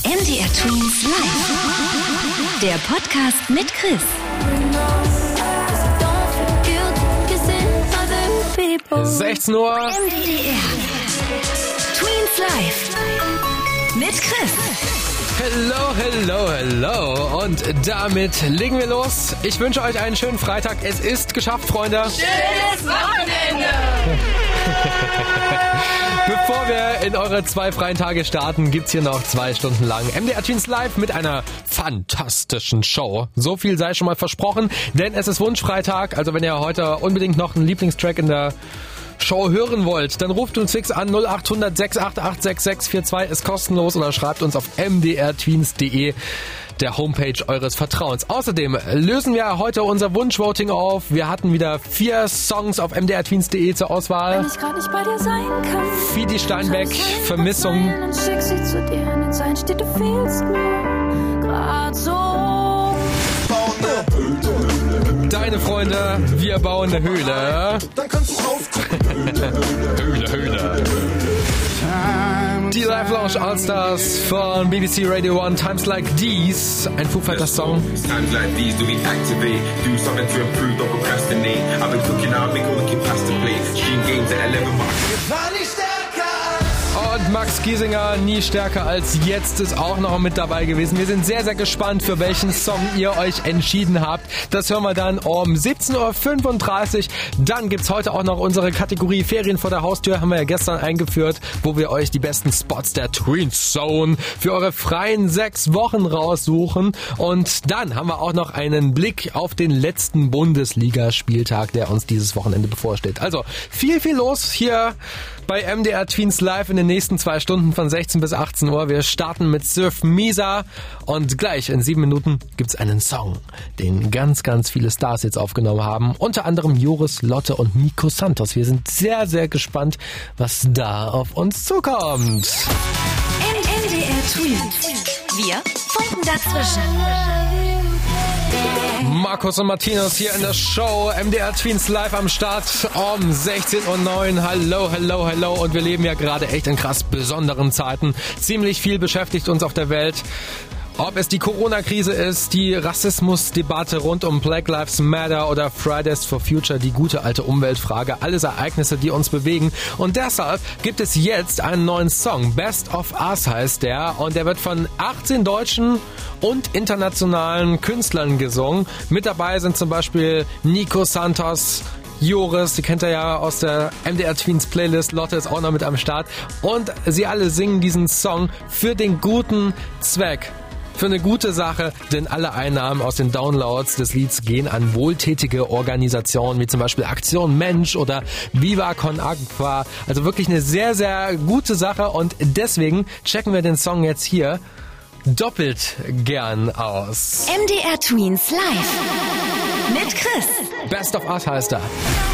MDR Twins Live. Der Podcast mit Chris. 16 Uhr. MDR Twins Live. Mit Chris. Hello. Und damit legen wir los. Ich wünsche euch einen schönen Freitag. Es ist geschafft, Freunde. Schönes Wochenende! Bevor wir in eure 2 freien Tage starten, gibt's hier noch 2 Stunden lang MDR Twins Live mit einer fantastischen Show. So viel sei schon mal versprochen, denn es ist Wunschfreitag. Also wenn ihr heute unbedingt noch einen Lieblingstrack in der Show hören wollt, dann ruft uns fix an 0800 688 6642, ist kostenlos, oder schreibt uns auf mdrtweens.de, der Homepage eures Vertrauens. Außerdem lösen wir heute unser Wunschvoting auf. Wir hatten wieder 4 Songs auf mdrtweens.de zur Auswahl. Wenn ich grad nicht bei dir sein kann. Fidi Steinbeck, Vermissung. Dann schick sie zu dir, in den Zeilen steht, du fehlst mir grad so. Deine Freunde, wir bauen eine Höhle. Dann kannst du rausgucken. Höhle. Die Live Lounge All-Stars von BBC Radio 1, Times Like These, ein Foo Fighters Song. Times like these, do we activate? Do something to improve, don't procrastinate. I've been cooking out, been looking past the plate. Stream games at 11 Und Max Giesinger, nie stärker als jetzt, ist auch noch mit dabei gewesen. Wir sind sehr, sehr gespannt, für welchen Song ihr euch entschieden habt. Das hören wir dann um 17.35 Uhr. Dann gibt's heute auch noch unsere Kategorie Ferien vor der Haustür, haben wir ja gestern eingeführt, wo wir euch die besten Spots der Twins Zone für eure freien 6 Wochen raussuchen. Und dann haben wir auch noch einen Blick auf den letzten Bundesligaspieltag, der uns dieses Wochenende bevorsteht. Also viel los hier bei MDR Twins Live in den nächsten 2 Stunden von 16 bis 18 Uhr. Wir starten mit Surf Misa und gleich in 7 Minuten gibt's einen Song, den ganz viele Stars jetzt aufgenommen haben. Unter anderem Joris, Lotte und Nico Santos. Wir sind sehr, sehr gespannt, was da auf uns zukommt. MDR Twins. Wir funken dazwischen. Markus und Martinus hier in der Show. MDR Twins live am Start um 16.09 Uhr. Hallo. Und wir leben ja gerade echt in krass besonderen Zeiten. Ziemlich viel beschäftigt uns auf der Welt. Ob es die Corona-Krise ist, die Rassismusdebatte rund um Black Lives Matter oder Fridays for Future, die gute alte Umweltfrage, alles Ereignisse, die uns bewegen. Und deshalb gibt es jetzt einen neuen Song. Best of Us heißt der, und der wird von 18 deutschen und internationalen Künstlern gesungen. Mit dabei sind zum Beispiel Nico Santos, Joris, die kennt ihr ja aus der MDR Twins Playlist, Lotte ist auch noch mit am Start. Und sie alle singen diesen Song für den guten Zweck. Für eine gute Sache, denn alle Einnahmen aus den Downloads des Lieds gehen an wohltätige Organisationen, wie zum Beispiel Aktion Mensch oder Viva Con Agua. Also wirklich eine sehr, sehr gute Sache, und deswegen checken wir den Song jetzt hier doppelt gern aus. MDR Twins Live. Mit Chris. Best of Us heißt er.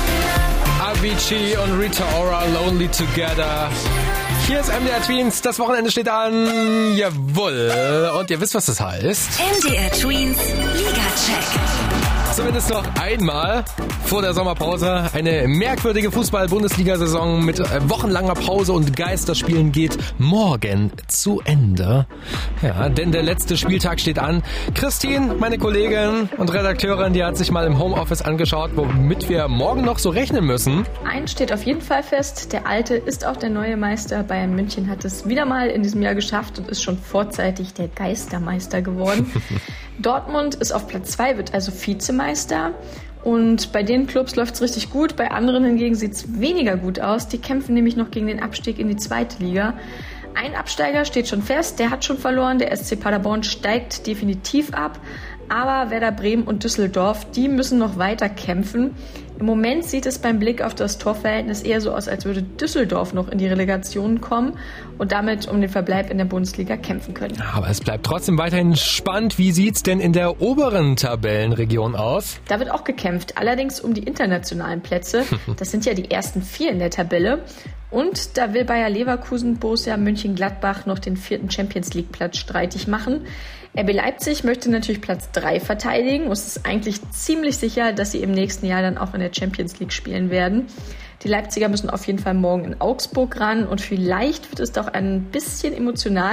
Avicii und Rita Ora, Lonely Together. Hier ist MDR Twins, das Wochenende steht an, jawohl. Und ihr wisst, was das heißt. MDR Twins Liga-Check. Zumindest noch einmal vor der Sommerpause. Eine merkwürdige Fußball-Bundesliga-Saison mit wochenlanger Pause und Geisterspielen geht morgen zu Ende. Ja, denn der letzte Spieltag steht an. Christine, meine Kollegin und Redakteurin, die hat sich mal im Homeoffice angeschaut, womit wir morgen noch so rechnen müssen. Eins steht auf jeden Fall fest, der Alte ist auch der neue Meister. Bayern München hat es wieder mal in diesem Jahr geschafft und ist schon vorzeitig der Geistermeister geworden. Dortmund ist auf Platz 2, wird also Vizemeister. Und bei den Clubs läuft es richtig gut, bei anderen hingegen sieht es weniger gut aus. Die kämpfen nämlich noch gegen den Abstieg in die 2. Liga. Ein Absteiger steht schon fest, der hat schon verloren, der SC Paderborn steigt definitiv ab. Aber Werder Bremen und Düsseldorf, die müssen noch weiter kämpfen. Im Moment sieht es beim Blick auf das Torverhältnis eher so aus, als würde Düsseldorf noch in die Relegation kommen und damit um den Verbleib in der Bundesliga kämpfen können. Aber es bleibt trotzdem weiterhin spannend. Wie sieht's denn in der oberen Tabellenregion aus? Da wird auch gekämpft, allerdings um die internationalen Plätze. Das sind ja die ersten 4 in der Tabelle. Und da will Bayer Leverkusen Borussia Mönchengladbach noch den 4. Champions-League-Platz streitig machen. RB Leipzig möchte natürlich Platz 3 verteidigen. Es ist eigentlich ziemlich sicher, dass sie im nächsten Jahr dann auch in der Champions League spielen werden. Die Leipziger müssen auf jeden Fall morgen in Augsburg ran und vielleicht wird es doch ein bisschen emotional.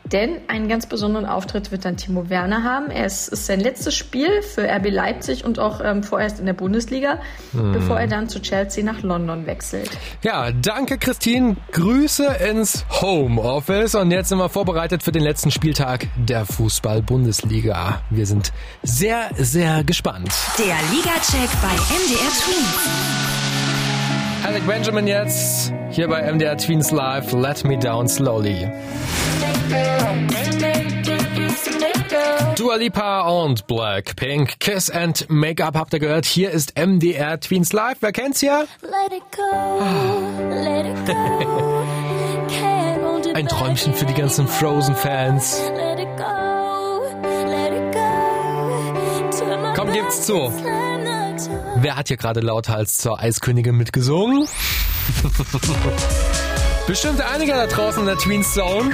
Denn einen ganz besonderen Auftritt wird dann Timo Werner haben. Es ist sein letztes Spiel für RB Leipzig und auch vorerst in der Bundesliga, bevor er dann zu Chelsea nach London wechselt. Ja, danke Christine. Grüße ins Homeoffice. Und jetzt sind wir vorbereitet für den letzten Spieltag der Fußball-Bundesliga. Wir sind sehr, sehr gespannt. Der Liga-Check bei MDR Twins. Alec Benjamin jetzt hier bei MDR Twins Live. Let Me Down Slowly. Dua Lipa und Blackpink, Kiss and Make-up habt ihr gehört. Hier ist MDR Twins Live. Wer kennt's hier? Ein Träumchen für die ganzen Frozen-Fans. Komm, gibt's zu. Wer hat hier gerade lauthals zur Eiskönigin mitgesungen? Bestimmt einige da draußen in der Twins Zone.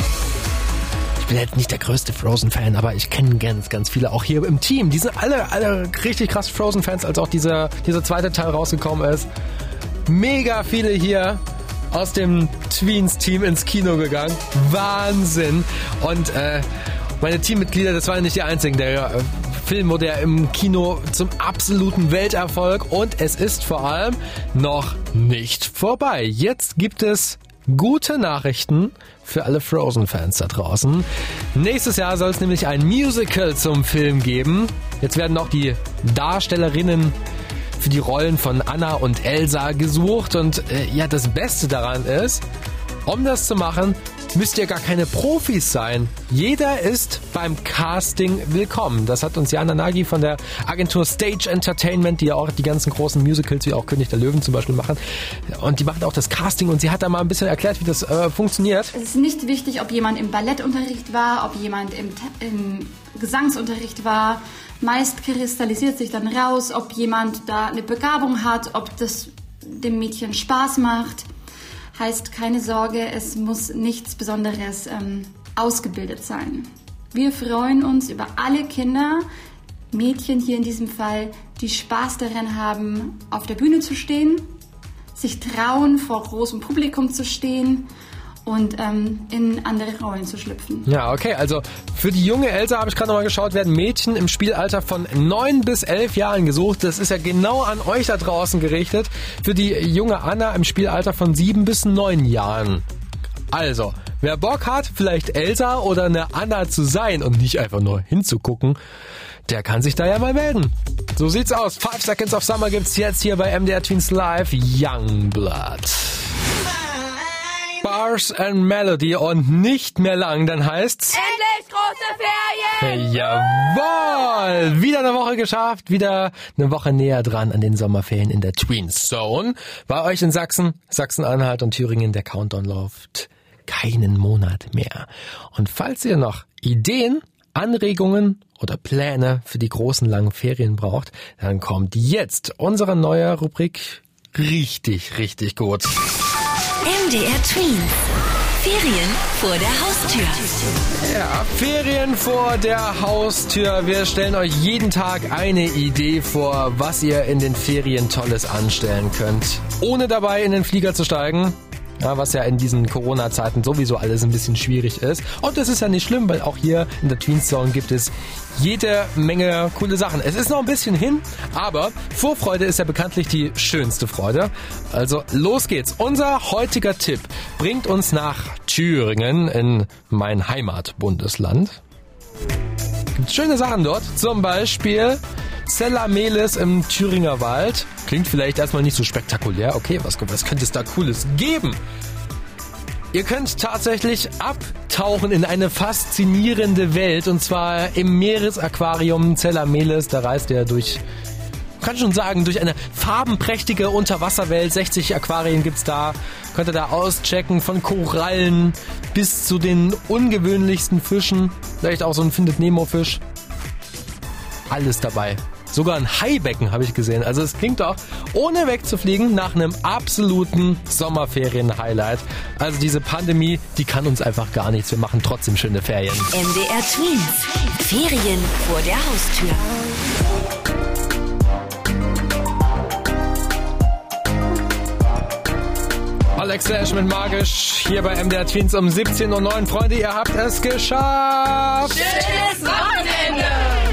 Ich bin jetzt nicht der größte Frozen-Fan, aber ich kenne ganz, ganz viele auch hier im Team. Die sind alle richtig krass Frozen-Fans, als auch dieser zweite Teil rausgekommen ist. Mega viele hier aus dem Twins-Team ins Kino gegangen. Wahnsinn. Und meine Teammitglieder, das waren nicht die einzigen. Der Film wurde ja im Kino zum absoluten Welterfolg und es ist vor allem noch nicht vorbei. Jetzt gibt es gute Nachrichten für alle Frozen-Fans da draußen. Nächstes Jahr soll es nämlich ein Musical zum Film geben. Jetzt werden auch die Darstellerinnen für die Rollen von Anna und Elsa gesucht und das Beste daran ist, um das zu machen, müsst ihr gar keine Profis sein. Jeder ist beim Casting willkommen. Das hat uns Jana Nagy von der Agentur Stage Entertainment, die ja auch die ganzen großen Musicals wie auch König der Löwen zum Beispiel machen. Und die machen auch das Casting und sie hat da mal ein bisschen erklärt, wie das funktioniert. Es ist nicht wichtig, ob jemand im Ballettunterricht war, ob jemand im Gesangsunterricht war. Meist kristallisiert sich dann raus, ob jemand da eine Begabung hat, ob das dem Mädchen Spaß macht. Heißt, keine Sorge, es muss nichts Besonderes ausgebildet sein. Wir freuen uns über alle Kinder, Mädchen hier in diesem Fall, die Spaß daran haben, auf der Bühne zu stehen, sich trauen, vor großem Publikum zu stehen und in andere Rollen zu schlüpfen. Ja, okay, also für die junge Elsa, habe ich gerade nochmal geschaut, werden Mädchen im Spielalter von 9 bis 11 Jahren gesucht. Das ist ja genau an euch da draußen gerichtet. Für die junge Anna im Spielalter von 7 bis 9 Jahren. Also, wer Bock hat, vielleicht Elsa oder eine Anna zu sein und nicht einfach nur hinzugucken, der kann sich da ja mal melden. So sieht's aus. 5 Seconds of Summer gibt's jetzt hier bei MDR Twins Live. Youngblood. Bars and Melody und nicht mehr lang, dann heißt's Endlich große Ferien! Jawohl! Wieder eine Woche geschafft, wieder eine Woche näher dran an den Sommerferien in der Twins Zone. Bei euch in Sachsen, Sachsen-Anhalt und Thüringen, der Countdown läuft keinen Monat mehr. Und falls ihr noch Ideen, Anregungen oder Pläne für die großen langen Ferien braucht, dann kommt jetzt unsere neue Rubrik richtig, richtig gut. MDR Twins. Ferien vor der Haustür. Ja, Ferien vor der Haustür. Wir stellen euch jeden Tag eine Idee vor, was ihr in den Ferien Tolles anstellen könnt. Ohne dabei in den Flieger zu steigen. Ja, was ja in diesen Corona-Zeiten sowieso alles ein bisschen schwierig ist. Und das ist ja nicht schlimm, weil auch hier in der Twins Zone gibt es jede Menge coole Sachen. Es ist noch ein bisschen hin, aber Vorfreude ist ja bekanntlich die schönste Freude. Also los geht's. Unser heutiger Tipp bringt uns nach Thüringen in mein Heimatbundesland. Gibt schöne Sachen dort, zum Beispiel Zellamelis im Thüringer Wald. Klingt vielleicht erstmal nicht so spektakulär. Okay, was könnte es da Cooles geben? Ihr könnt tatsächlich abtauchen in eine faszinierende Welt, und zwar im Meeresaquarium Zellamelis. Da reist ihr durch, kann schon sagen, durch eine farbenprächtige Unterwasserwelt. 60 Aquarien gibt's da. Könnt ihr da auschecken, von Korallen bis zu den ungewöhnlichsten Fischen. Vielleicht auch so ein Findet-Nemo-Fisch. Alles dabei. Sogar ein Haibecken habe ich gesehen. Also es klingt doch, ohne wegzufliegen, nach einem absoluten Sommerferien-Highlight. Also diese Pandemie, die kann uns einfach gar nichts. Wir machen trotzdem schöne Ferien. MDR Twins. Ferien vor der Haustür. Alex Lash mit Magisch hier bei MDR Tweens um 17:09 Uhr. Freunde, ihr habt es geschafft. Schönes Wochenende.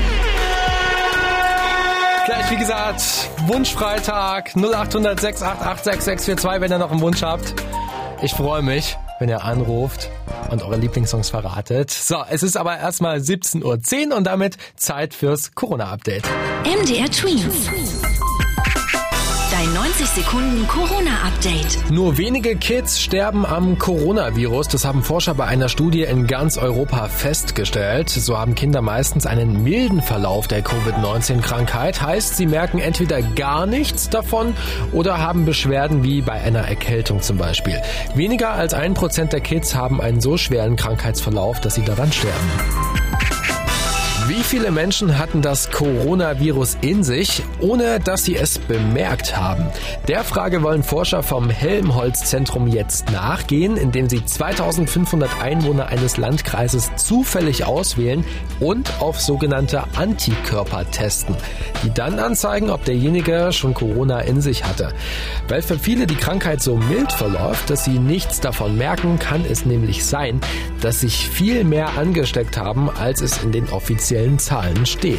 Gleich, wie gesagt, Wunschfreitag 0800 688 6642, wenn ihr noch einen Wunsch habt. Ich freue mich, wenn ihr anruft und eure Lieblingssongs verratet. So, es ist aber erstmal 17:10 Uhr und damit Zeit fürs Corona-Update. MDR Tweens. Dein 90 Sekunden Corona-Update. Nur wenige Kids sterben am Coronavirus. Das haben Forscher bei einer Studie in ganz Europa festgestellt. So haben Kinder meistens einen milden Verlauf der Covid-19-Krankheit. Heißt, sie merken entweder gar nichts davon oder haben Beschwerden wie bei einer Erkältung zum Beispiel. Weniger als 1% der Kids haben einen so schweren Krankheitsverlauf, dass sie daran sterben. Wie viele Menschen hatten das Coronavirus in sich, ohne dass sie es bemerkt haben? Der Frage wollen Forscher vom Helmholtz-Zentrum jetzt nachgehen, indem sie 2500 Einwohner eines Landkreises zufällig auswählen und auf sogenannte Antikörper testen, die dann anzeigen, ob derjenige schon Corona in sich hatte. Weil für viele die Krankheit so mild verläuft, dass sie nichts davon merken, kann es nämlich sein, dass sich viel mehr angesteckt haben, als es in den offiziellen Zahlen steht.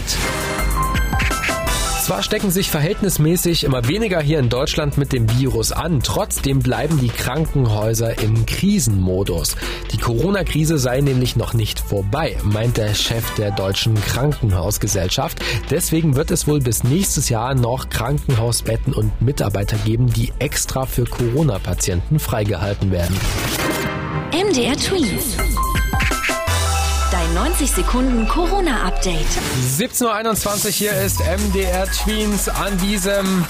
Zwar stecken sich verhältnismäßig immer weniger hier in Deutschland mit dem Virus an, trotzdem bleiben die Krankenhäuser im Krisenmodus. Die Corona-Krise sei nämlich noch nicht vorbei, meint der Chef der Deutschen Krankenhausgesellschaft. Deswegen wird es wohl bis nächstes Jahr noch Krankenhausbetten und Mitarbeiter geben, die extra für Corona-Patienten freigehalten werden. MDR Tweens. Dein 90 Sekunden Corona-Update. 17:21 Uhr, hier ist MDR Tweens an diesem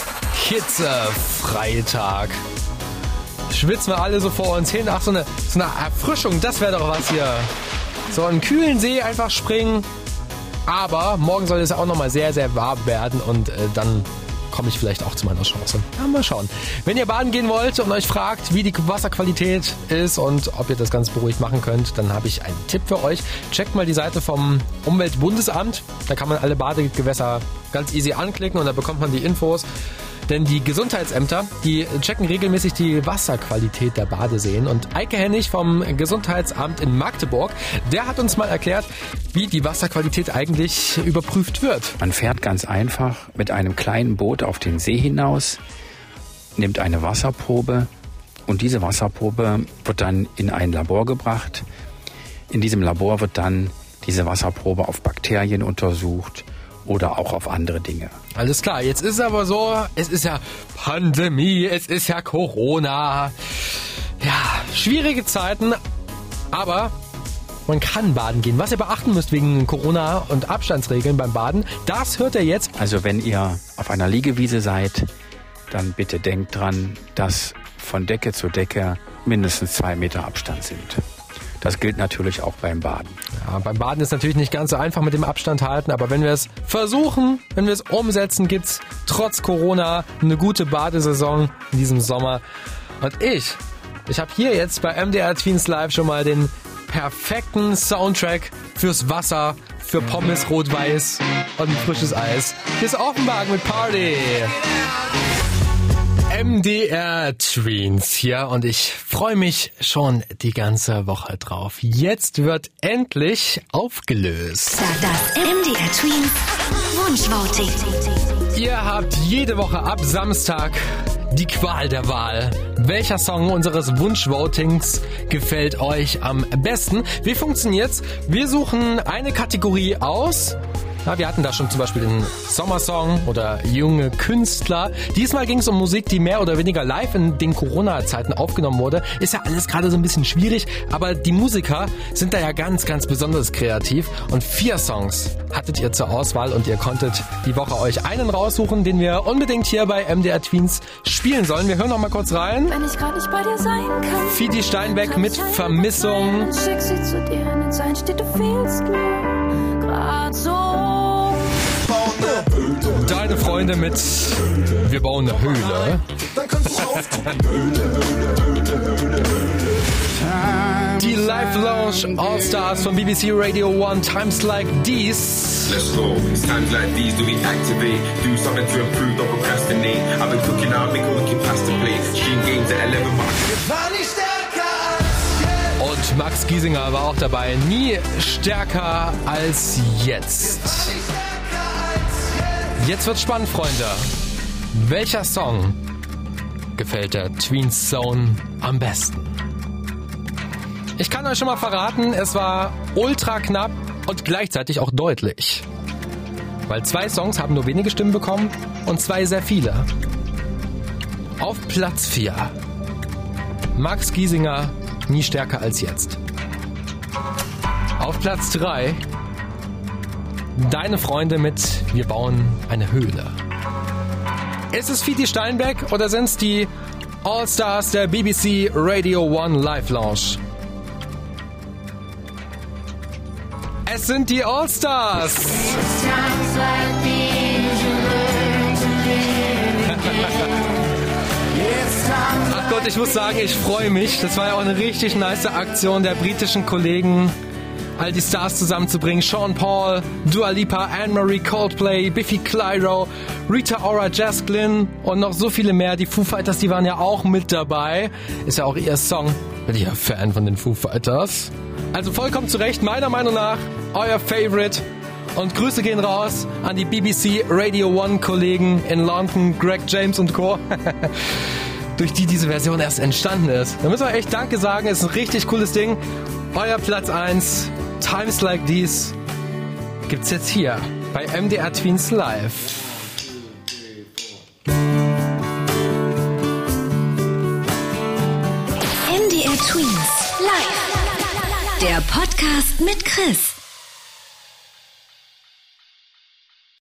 Hitzefreitag. Schwitzen wir alle so vor uns hin. Ach, so eine Erfrischung, das wäre doch was hier. So einen kühlen See einfach springen. Aber morgen soll es auch nochmal sehr, sehr warm werden und dann komme ich vielleicht auch zu meiner Chance. Ja, mal schauen. Wenn ihr baden gehen wollt und euch fragt, wie die Wasserqualität ist und ob ihr das ganz beruhigt machen könnt, dann habe ich einen Tipp für euch. Checkt mal die Seite vom Umweltbundesamt. Da kann man alle Badegewässer ganz easy anklicken und da bekommt man die Infos. Denn die Gesundheitsämter, die checken regelmäßig die Wasserqualität der Badeseen. Und Eike Hennig vom Gesundheitsamt in Magdeburg, der hat uns mal erklärt, wie die Wasserqualität eigentlich überprüft wird. Man fährt ganz einfach mit einem kleinen Boot auf den See hinaus, nimmt eine Wasserprobe und diese Wasserprobe wird dann in ein Labor gebracht. In diesem Labor wird dann diese Wasserprobe auf Bakterien untersucht oder auch auf andere Dinge. Alles klar, jetzt ist es aber so, es ist ja Pandemie, es ist ja Corona. Ja, schwierige Zeiten, aber man kann baden gehen. Was ihr beachten müsst wegen Corona und Abstandsregeln beim Baden, das hört ihr jetzt. Also wenn ihr auf einer Liegewiese seid, dann bitte denkt dran, dass von Decke zu Decke mindestens 2 Meter Abstand sind. Das gilt natürlich auch beim Baden. Ja, beim Baden ist natürlich nicht ganz so einfach mit dem Abstand halten, aber wenn wir es versuchen, wenn wir es umsetzen, gibt's trotz Corona eine gute Badesaison in diesem Sommer. Und ich habe hier jetzt bei MDR Tweens Live schon mal den perfekten Soundtrack fürs Wasser, für Pommes rot-weiß und ein frisches Eis. Hier ist Offenbach mit Party. MDR Tweens hier und ich freue mich schon die ganze Woche drauf. Jetzt wird endlich aufgelöst. Das MDR Tweens Wunschvoting. Ihr habt jede Woche ab Samstag die Qual der Wahl. Welcher Song unseres Wunschvotings gefällt euch am besten? Wie funktioniert's? Wir suchen eine Kategorie aus. Ja, wir hatten da schon zum Beispiel den Sommersong oder junge Künstler. Diesmal ging es um Musik, die mehr oder weniger live in den Corona-Zeiten aufgenommen wurde. Ist ja alles gerade so ein bisschen schwierig, aber die Musiker sind da ja ganz, ganz besonders kreativ. Und 4 Songs hattet ihr zur Auswahl und ihr konntet die Woche euch einen raussuchen, den wir unbedingt hier bei MDR Tweens spielen sollen. Wir hören noch mal kurz rein. Wenn ich gerade nicht bei dir sein kann. Fidi Steinbeck mit Vermissung. Dann schick sie zu dir, in den Zeilen steht, du fehlst mir grad so. Deine Freunde mit Wir bauen eine Höhle. Dann kannst du Die Live Lounge All-Stars von BBC Radio 1, Times Like These. Let's go. It's times like these that we activate. Do something to improve, don't procrastinate. I've been cooking now, make all the past to play. Stream games at 11 Und Max Giesinger war auch dabei. Nie stärker als jetzt. Jetzt wird's spannend, Freunde. Welcher Song gefällt der Tweens Zone am besten? Ich kann euch schon mal verraten, es war ultra knapp und gleichzeitig auch deutlich. Weil 2 Songs haben nur wenige Stimmen bekommen und 2 sehr viele. Auf Platz 4. Max Giesinger, nie stärker als jetzt. Auf Platz 3. Deine Freunde mit Wir bauen eine Höhle. Ist es Fitti Steinbeck oder sind es die All-Stars der BBC Radio 1 Live Lounge? Es sind die All-Stars. Ach Gott, ich muss sagen, ich freue mich. Das war ja auch eine richtig nice Aktion der britischen Kollegen, all die Stars zusammenzubringen. Sean Paul, Dua Lipa, Anne-Marie, Coldplay, Biffy Clyro, Rita Ora, Jess Glynn und noch so viele mehr. Die Foo Fighters, die waren ja auch mit dabei. Ist ja auch ihr Song. Bin ich ja Fan von den Foo Fighters. Also vollkommen zu Recht, meiner Meinung nach, euer Favorite. Und Grüße gehen raus an die BBC Radio 1 Kollegen in London, Greg James und Co., durch die diese Version erst entstanden ist. Da müssen wir echt Danke sagen, ist ein richtig cooles Ding. Euer Platz 1, Times Like These, gibt's jetzt hier bei MDR Tweens Live. MDR Tweens Live. Der Podcast mit Chris.